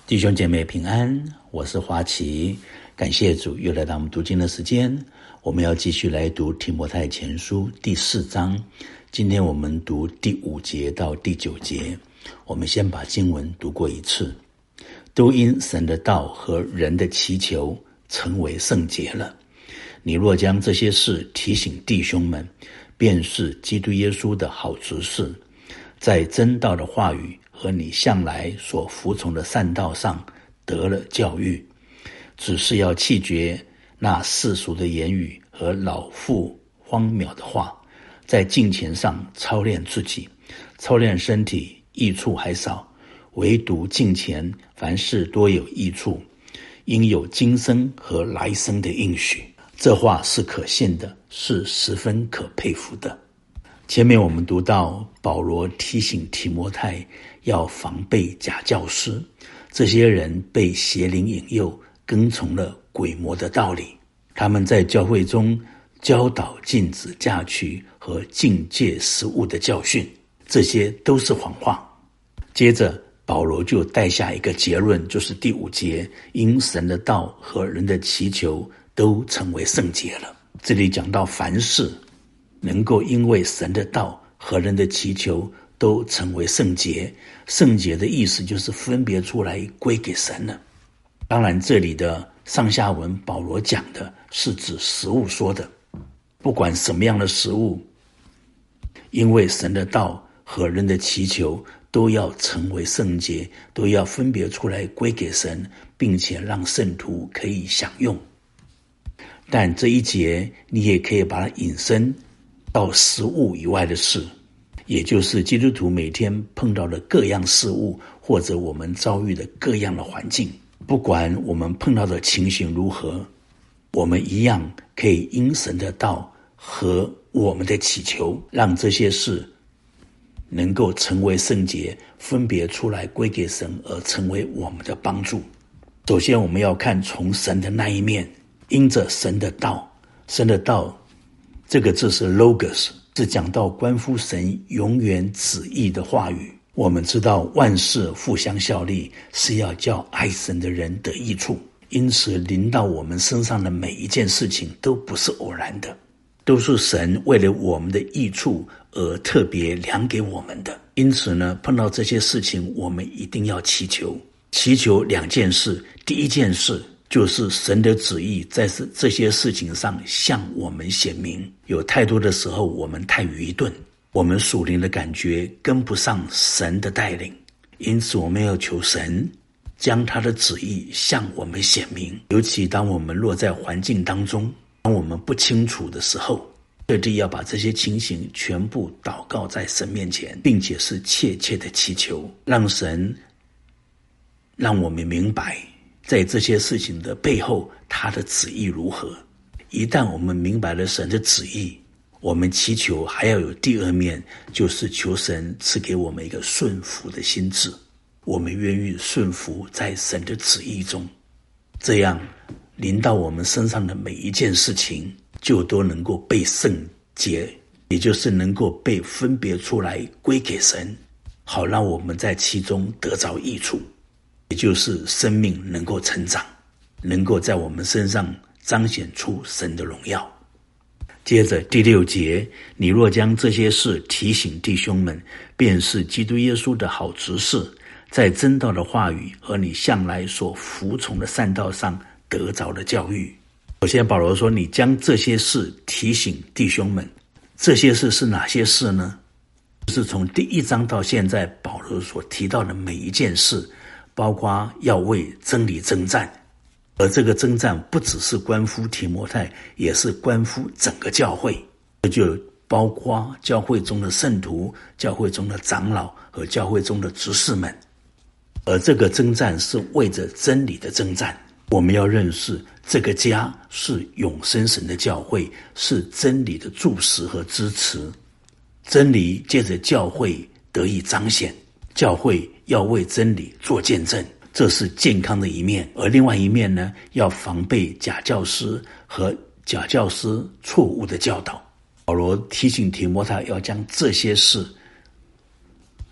弟兄姐妹平安，我是华奇，感谢主又来到我们读经的时间。我们要继续来读提摩太前书第4章，今天我们读第5节到第9节。我们先把经文读过一次。都因神的道和人的祈求成为圣洁了。你若将这些事提醒弟兄们，便是基督耶稣的好执事，在真道的话语和你向来所服从的善道上得了教育，只是要弃绝那世俗的言语和老妇荒谬的话，在敬虔上操练自己，操练身体益处还少，唯独敬虔凡事多有益处，因有今生和来生的应许。这话是可信的，是十分可佩服的。前面我们读到保罗提醒提摩太要防备假教师，这些人被邪灵引诱，跟从了鬼魔的道理。他们在教会中教导禁止嫁娶和禁戒食物的教训，这些都是谎话。接着保罗就带下一个结论，就是第5节，因神的道和人的祈求都成为圣洁了。这里讲到凡事能够因为神的道和人的祈求都成为圣洁，圣洁的意思就是分别出来归给神了。当然这里的上下文保罗讲的是指食物说的，不管什么样的食物，因为神的道和人的祈求都要成为圣洁，都要分别出来归给神，并且让圣徒可以享用。但这一节你也可以把它引申到食物以外的事，也就是基督徒每天碰到的各样事物，或者我们遭遇的各样的环境。不管我们碰到的情形如何，我们一样可以因神的道和我们的祈求，让这些事能够成为圣洁，分别出来归给神，而成为我们的帮助。首先我们要看从神的那一面，因着神的道，神的道这个字是 logos， 是讲到关乎神永远旨意的话语。我们知道万事互相效力，是要叫爱神的人得益处，因此临到我们身上的每一件事情都不是偶然的，都是神为了我们的益处而特别量给我们的。因此呢，碰到这些事情我们一定要祈求。祈求2件事，第一件事就是神的旨意在这些事情上向我们显明。有太多的时候我们太愚钝，我们属灵的感觉跟不上神的带领，因此我们要求神将他的旨意向我们显明。尤其当我们落在环境当中，当我们不清楚的时候，特地要把这些情形全部祷告在神面前，并且是切切的祈求，让神让我们明白在这些事情的背后他的旨意如何。一旦我们明白了神的旨意，我们祈求还要有第2面，就是求神赐给我们一个顺服的心智，我们愿意顺服在神的旨意中，这样临到我们身上的每一件事情就都能够被圣洁，也就是能够被分别出来归给神，好让我们在其中得着益处，也就是生命能够成长，能够在我们身上彰显出神的荣耀。接着第6节，你若将这些事提醒弟兄们，便是基督耶稣的好执事，在真道的话语和你向来所服从的善道上得着的教育。首先保罗说，你将这些事提醒弟兄们。这些事是哪些事呢？就是从第1章到现在保罗所提到的每一件事，包括要为真理征战，而这个征战不只是关乎提摩太，也是关乎整个教会，这就包括教会中的圣徒、教会中的长老和教会中的执事们。而这个征战是为着真理的征战。我们要认识这个家是永生神的教会，是真理的柱石和支持。真理借着教会得以彰显，教会要为真理做见证，这是健康的一面。而另外一面呢，要防备假教师和假教师错误的教导。保罗提醒提摩太要将这些事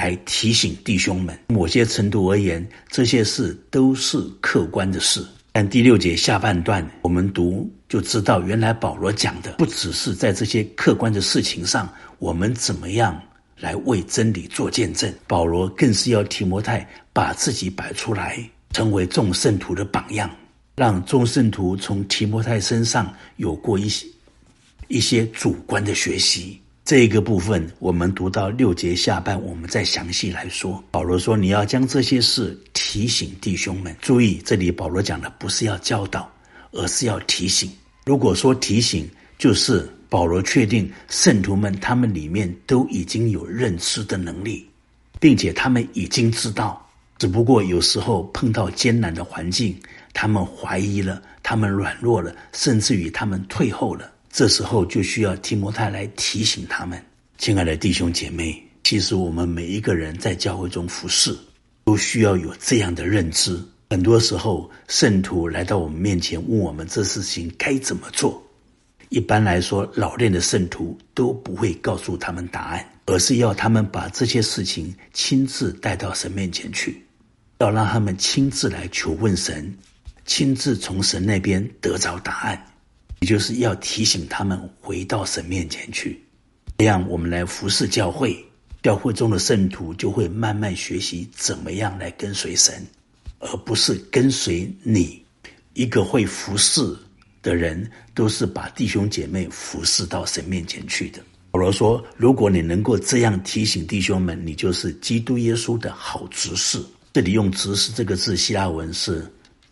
来提醒弟兄们。某些程度而言，这些事都是客观的事。但第6节下半段我们读就知道，原来保罗讲的不只是在这些客观的事情上，我们怎么样来为真理做见证。保罗更是要提摩太把自己摆出来，成为众圣徒的榜样，让众圣徒从提摩太身上有过一些主观的学习。这个部分我们读到6节下半，我们再详细来说。保罗说，你要将这些事提醒弟兄们。注意，这里保罗讲的不是要教导，而是要提醒。如果说提醒，就是保罗确定圣徒们他们里面都已经有认知的能力，并且他们已经知道，只不过有时候碰到艰难的环境，他们怀疑了，他们软弱了，甚至于他们退后了。这时候就需要提摩太来提醒他们。亲爱的弟兄姐妹，其实我们每一个人在教会中服侍，都需要有这样的认知。很多时候圣徒来到我们面前问我们这事情该怎么做，一般来说老练的圣徒都不会告诉他们答案，而是要他们把这些事情亲自带到神面前去，要让他们亲自来求问神，亲自从神那边得着答案，也就是要提醒他们回到神面前去。这样我们来服侍教会，教会中的圣徒就会慢慢学习怎么样来跟随神，而不是跟随你。一个会服侍的人都是把弟兄姐妹服侍到神面前去的。保罗说，如果你能够这样提醒弟兄们，你就是基督耶稣的好执事。这里用执事这个字，希腊文是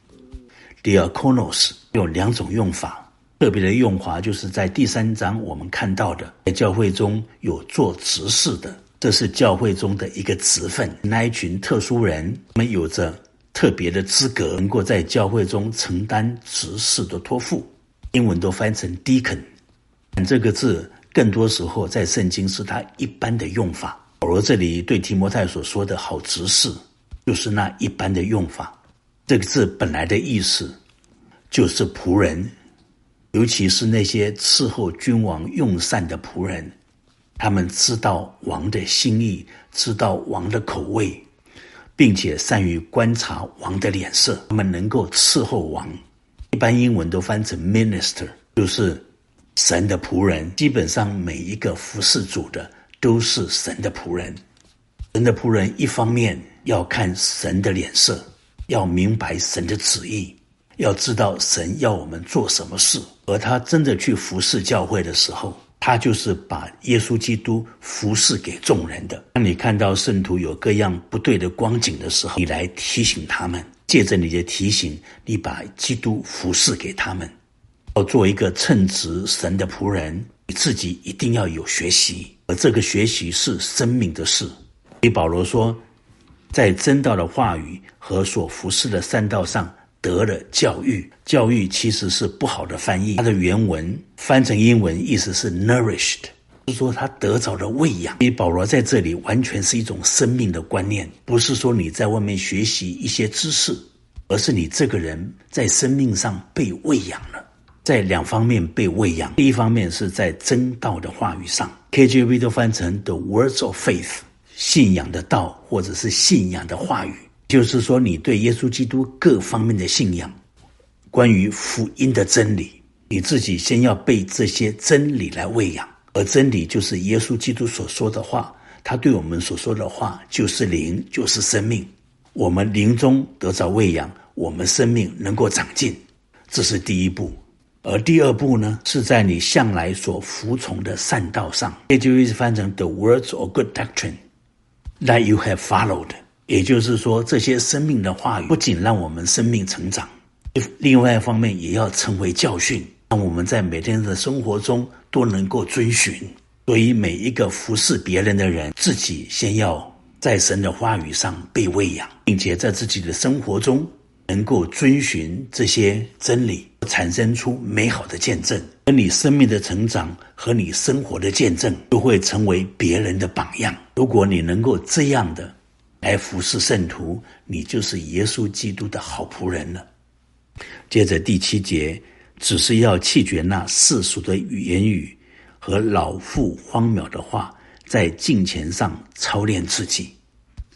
diakonos， 有2种用法。特别的用法就是在第3章我们看到的，在教会中有做执事的，这是教会中的一个职分。那一群特殊人，他们有着特别的资格，能够在教会中承担执事的托付。英文都翻成 deacon， 但这个字更多时候在圣经是它一般的用法。保罗这里对提摩太所说的好执事，就是那一般的用法。这个字本来的意思就是仆人，尤其是那些伺候君王用膳的仆人，他们知道王的心意，知道王的口味，并且善于观察王的脸色，他们能够伺候王。一般英文都翻成 minister， 就是神的仆人。基本上每一个服侍主的都是神的仆人。神的仆人一方面要看神的脸色，要明白神的旨意，要知道神要我们做什么事。而他真的去服侍教会的时候，他就是把耶稣基督服侍给众人的。当你看到圣徒有各样不对的光景的时候，你来提醒他们，借着你的提醒，你把基督服侍给他们。要做一个称职神的仆人，你自己一定要有学习，而这个学习是生命的事。所以保罗说，在真道的话语和所服侍的善道上得了教育。教育其实是不好的翻译，它的原文翻成英文意思是 nourished， 就是说他得着了喂养。所以保罗在这里完全是一种生命的观念，不是说你在外面学习一些知识，而是你这个人在生命上被喂养了。在2方面被喂养，第一方面是在真道的话语上， KJV 都翻成 the words of faith， 信仰的道或者是信仰的话语，就是说你对耶稣基督各方面的信仰，关于福音的真理，你自己先要被这些真理来喂养。而真理就是耶稣基督所说的话，他对我们所说的话就是灵，就是生命。我们灵中得着喂养，我们生命能够长进，这是第一步。而第2步呢，是在你向来所服从的善道上，也就是翻成 the words of good doctrine that you have followed。 也就是说，这些生命的话语不仅让我们生命成长，另外一方面也要成为教训，让我们在每天的生活中都能够遵循。所以每一个服侍别人的人，自己先要在神的话语上被喂养，并且在自己的生活中能够遵循这些真理，产生出美好的见证。而你生命的成长和你生活的见证就会成为别人的榜样。如果你能够这样的来服侍圣徒，你就是耶稣基督的好仆人了。接着第7节，只是要弃绝那世俗的言语和老妇荒谬的话，在敬虔上操练自己。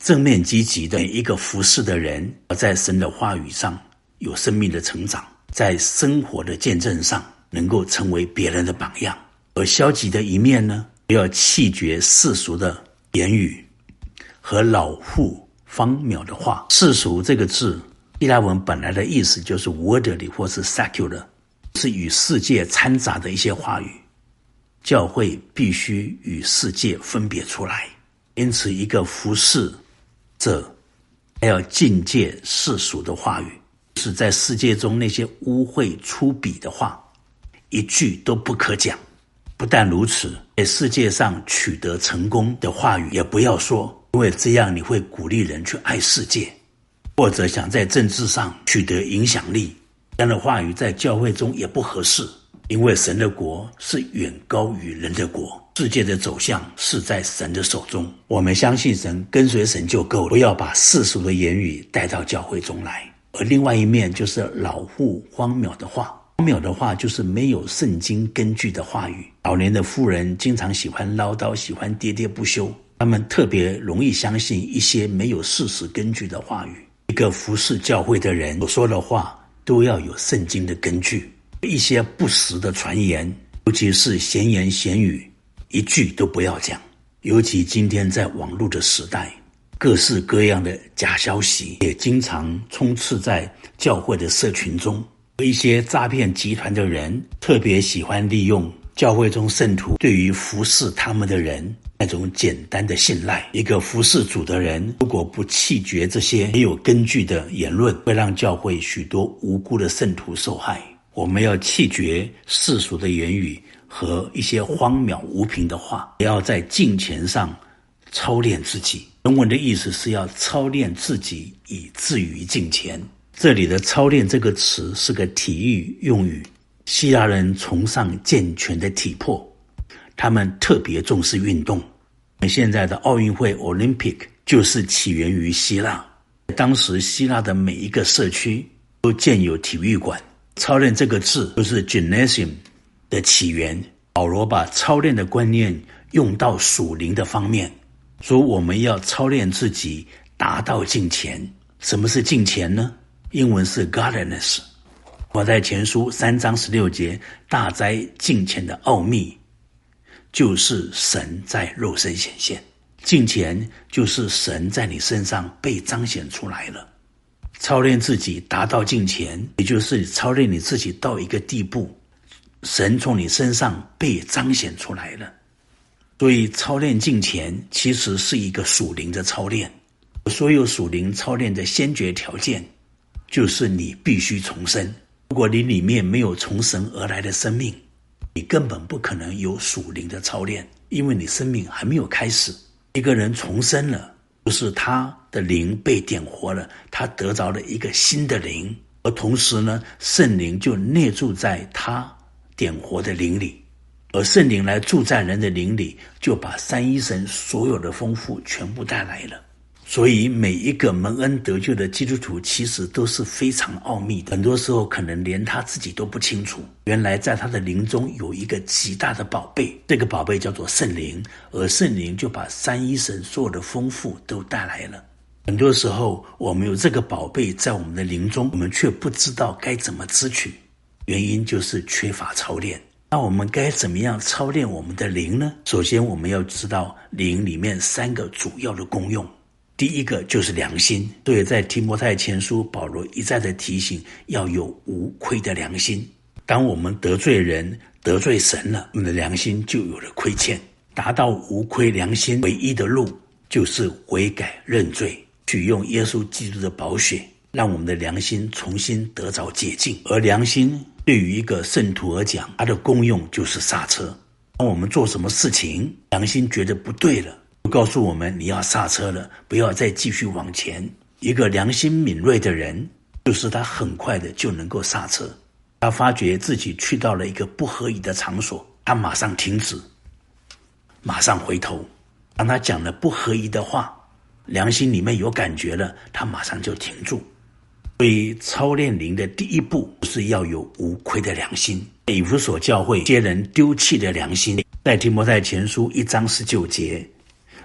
正面积极的每一个服侍的人，要在神的话语上有生命的成长，在生活的见证上能够成为别人的榜样。而消极的一面呢，要弃绝世俗的言语和老妇荒谬的话。世俗这个字希腊文本来的意思就是 worldly 或是 secular， 是与世界掺杂的一些话语。教会必须与世界分别出来，因此一个服侍者还要禁戒世俗的话语，是在世界中那些污秽粗鄙的话一句都不可讲。不但如此，在世界上取得成功的话语也不要说，因为这样你会鼓励人去爱世界，或者想在政治上取得影响力，这样的话语在教会中也不合适。因为神的国是远高于人的国，世界的走向是在神的手中。我们相信神，跟随神就够了，不要把世俗的言语带到教会中来。而另外一面就是老妇荒谬的话。荒谬的话就是没有圣经根据的话语。老年的妇人经常喜欢唠叨，喜欢喋喋不休，他们特别容易相信一些没有事实根据的话语。一个服侍教会的人所说的话都要有圣经的根据，一些不实的传言，尤其是闲言闲语，一句都不要讲。尤其今天在网络的时代，各式各样的假消息也经常充斥在教会的社群中。一些诈骗集团的人特别喜欢利用教会中圣徒对于服侍他们的人那种简单的信赖。一个服侍主的人如果不弃绝这些没有根据的言论，会让教会许多无辜的圣徒受害。我们要弃绝世俗的言语和一些荒谬无凭的话，也要在敬虔上操练自己。原文的意思是要操练自己以至于敬虔。这里的操练这个词是个体育用语，希腊人崇尚健全的体魄，他们特别重视运动。现在的奥运会 Olympic 就是起源于希腊，当时希腊的每一个社区都建有体育馆。操练这个字就是 gymnasium 的起源。保罗把操练的观念用到属灵的方面，说我们要操练自己达到敬虔。什么是敬虔呢？英文是 godliness。 我在前书3章16节，大哉敬虔的奥秘，就是神在肉身显现。敬虔就是神在你身上被彰显出来了。操练自己达到敬虔，也就是操练你自己到一个地步，神从你身上被彰显出来了。所以操练敬虔其实是一个属灵的操练。所有属灵操练的先决条件就是你必须重生。如果你里面没有从神而来的生命，你根本不可能有属灵的操练，因为你生命还没有开始。一个人重生了，就是他的灵被点活了，他得着了一个新的灵，而同时呢，圣灵就内住在他点活的灵里，而圣灵来住在人的灵里，就把三一神所有的丰富全部带来了。所以每一个蒙恩得救的基督徒其实都是非常奥秘的，很多时候可能连他自己都不清楚，原来在他的灵中有一个极大的宝贝，这个宝贝叫做圣灵，而圣灵就把三一神所有的丰富都带来了。很多时候我们有这个宝贝在我们的灵中，我们却不知道该怎么支取，原因就是缺乏操练。那我们该怎么样操练我们的灵呢？首先我们要知道灵里面3个主要的功用。第一个就是良心，所以在提摩太前书保罗一再的提醒要有无亏的良心。当我们得罪人得罪神了，我们的良心就有了亏欠。达到无亏良心唯一的路就是悔改认罪，取用耶稣基督的宝血，让我们的良心重新得着洁净。而良心对于一个圣徒而讲，它的功用就是刹车。当我们做什么事情良心觉得不对了，告诉我们你要刹车了，不要再继续往前。一个良心敏锐的人，就是他很快的就能够刹车。他发觉自己去到了一个不合宜的场所，他马上停止，马上回头。当他讲了不合宜的话，良心里面有感觉了，他马上就停住。所以操练灵的第一步是要有无亏的良心。以弗所教会些人丢弃了良心，在提摩太前书1章19节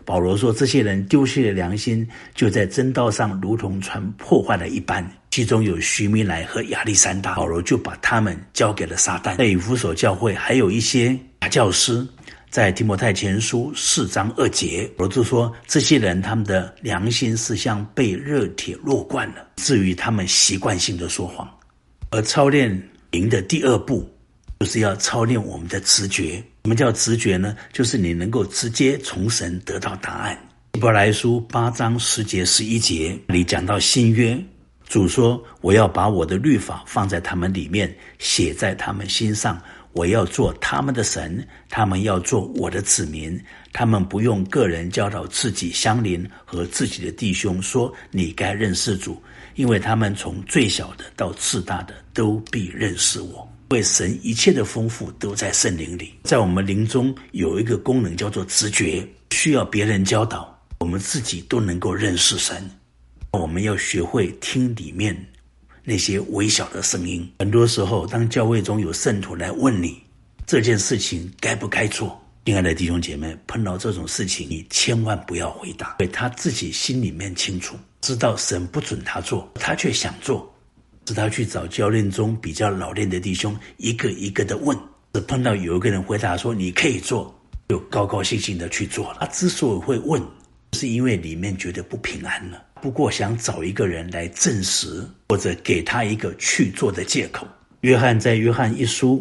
保罗说，这些人丢弃了良心，就在真道上如同船破坏了一般。其中有许米乃和亚历山大，保罗就把他们交给了撒旦。在以弗所教会还有一些假教师，在提摩太前书4章2节，保罗就说，这些人他们的良心是像被热铁烙惯了，至于他们习惯性的说谎。而操练灵的第2步就是要操练我们的直觉。什么叫直觉呢？就是你能够直接从神得到答案。希伯来书8章10节11节里讲到新约，主说，我要把我的律法放在他们里面，写在他们心上，我要做他们的神，他们要做我的子民。他们不用个人教导自己相邻和自己的弟兄说，你该认识主，因为他们从最小的到至大的都必认识我。因为神一切的丰富都在圣灵里。在我们灵中有一个功能叫做直觉，需要别人教导，我们自己都能够认识神。我们要学会听里面那些微小的声音。很多时候当教会中有圣徒来问你这件事情该不该做，亲爱的弟兄姐妹，碰到这种事情你千万不要回答，因为他自己心里面清楚，知道神不准他做，他却想做，是他去找教练中比较老练的弟兄一个一个的问，碰到有一个人回答说你可以做，就高高兴兴的去做了。他之所以会问，是因为里面觉得不平安了，不过想找一个人来证实，或者给他一个去做的借口。约翰在约翰1书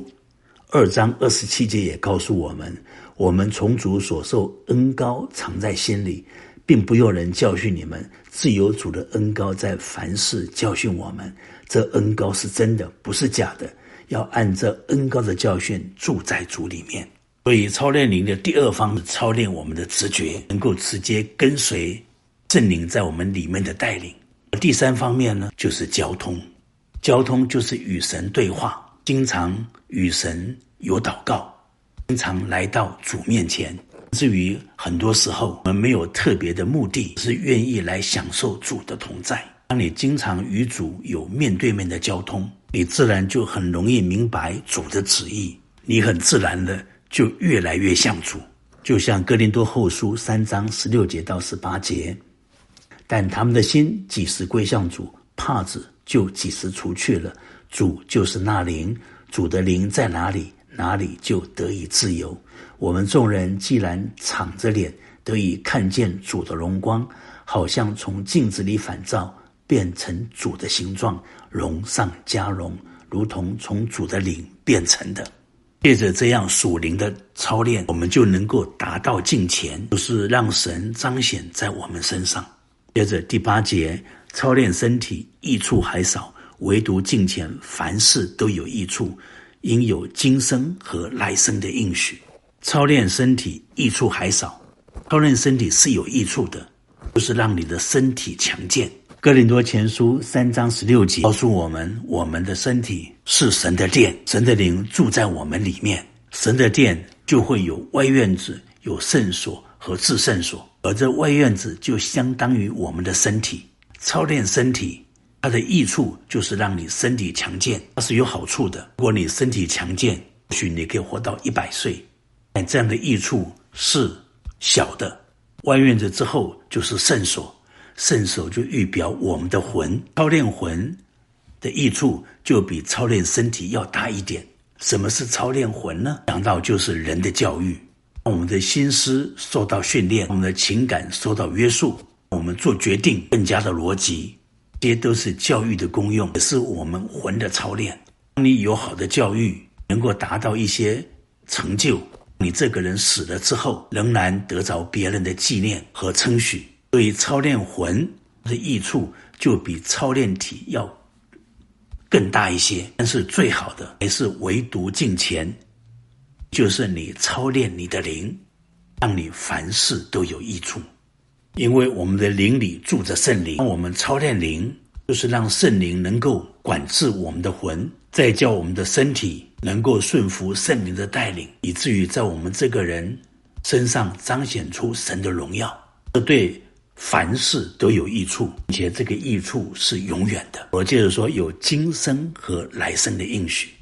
2章27节也告诉我们，我们从主所受恩膏藏在心里，并不用人教训你们，自有主的恩膏在凡事教训我们。这恩膏是真的，不是假的，要按这恩膏的教训住在主里面。所以操练灵的第2方是操练我们的直觉，能够直接跟随圣灵在我们里面的带领。第3方面呢，就是交通。交通就是与神对话，经常与神有祷告，经常来到主面前。至于很多时候我们没有特别的目的，是愿意来享受主的同在。当你经常与主有面对面的交通，你自然就很容易明白主的旨意，你很自然的就越来越像主。就像哥林多后书3章16节到18节，但他们的心几时归向主，帕子就几时除去了。主就是那灵，主的灵在哪里，哪里就得以自由。我们众人既然敞着脸得以看见主的荣光，好像从镜子里反照，变成主的形状，荣上加荣，如同从主的灵变成的。借着这样属灵的操练，我们就能够达到敬虔，就是让神彰显在我们身上。接着第8节，操练身体益处还少，唯独敬虔凡事都有益处，因有今生和来生的应许。操练身体益处还少，操练身体是有益处的，就是让你的身体强健。哥林多前书3章16节告诉我们，我们的身体是神的殿，神的灵住在我们里面。神的殿就会有外院子，有圣所和至圣所，而这外院子就相当于我们的身体。操练身体它的益处就是让你身体强健，它是有好处的。如果你身体强健，或许你可以活到100岁，但这样的益处是小的。外院子之后就是圣所，圣所就预表我们的魂。操练魂的益处就比操练身体要大一点。什么是操练魂呢？讲到就是人的教育，让我们的心思受到训练，我们的情感受到约束，我们做决定更加的逻辑，这些都是教育的功用，也是我们魂的操练。当你有好的教育，能够达到一些成就，你这个人死了之后仍然得着别人的纪念和称许。所以操练魂的益处就比操练体要更大一些，但是最好的还是唯独敬虔，就是你操练你的灵，让你凡事都有益处。因为我们的灵里住着圣灵，我们操练灵就是让圣灵能够管制我们的魂，再叫我们的身体能够顺服圣灵的带领，以至于在我们这个人身上彰显出神的荣耀。这对凡事都有益处，而且这个益处是永远的。我接着说，有今生和来生的应许。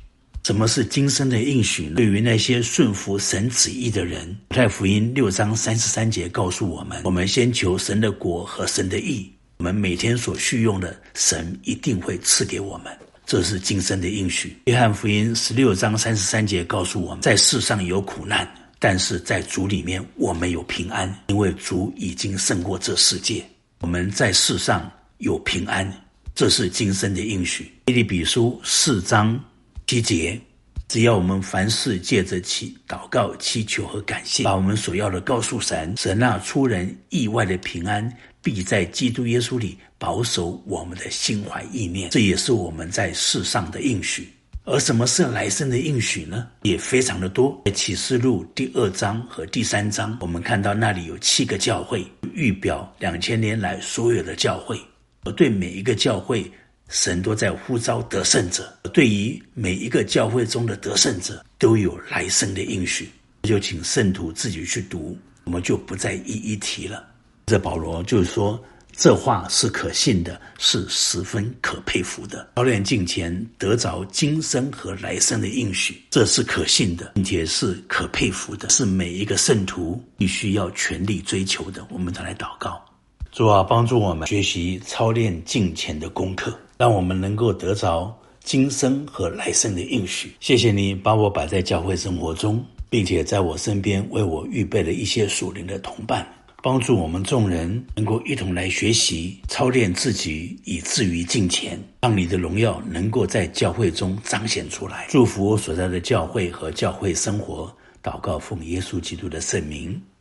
什么是今生的应许呢？对于那些顺服神旨意的人，马太福音6章33节告诉我们，我们先求神的国和神的义，我们每天所需用的，神一定会赐给我们，这是今生的应许。约翰福音16章33节告诉我们，在世上有苦难，但是在主里面我们有平安，因为主已经胜过这世界。我们在世上有平安，这是今生的应许。腓立比书4章7节，只要我们凡事借着祷告、祈求和感谢，把我们所要的告诉神，神那出人意外的平安必在基督耶稣里保守我们的心怀意念，这也是我们在世上的应许。而什么是来生的应许呢？也非常的多。在启示录第2章和第3章，我们看到那里有7个教会，预表2000年来所有的教会，而对每一个教会神都在呼召得胜者，对于每一个教会中的得胜者都有来生的应许，就请圣徒自己去读，我们就不再一一提了。这保罗就是说，这话是可信的，是十分可佩服的。操练敬虔得着今生和来生的应许，这是可信的，并且是可佩服的，是每一个圣徒必须要全力追求的。我们再来祷告。主啊，帮助我们学习操练敬虔的功课，让我们能够得着今生和来生的应许。谢谢你把我摆在教会生活中，并且在我身边为我预备了一些属灵的同伴，帮助我们众人能够一同来学习操练自己，以至于敬虔，让你的荣耀能够在教会中彰显出来。祝福我所在的教会和教会生活，祷告奉耶稣基督的圣名。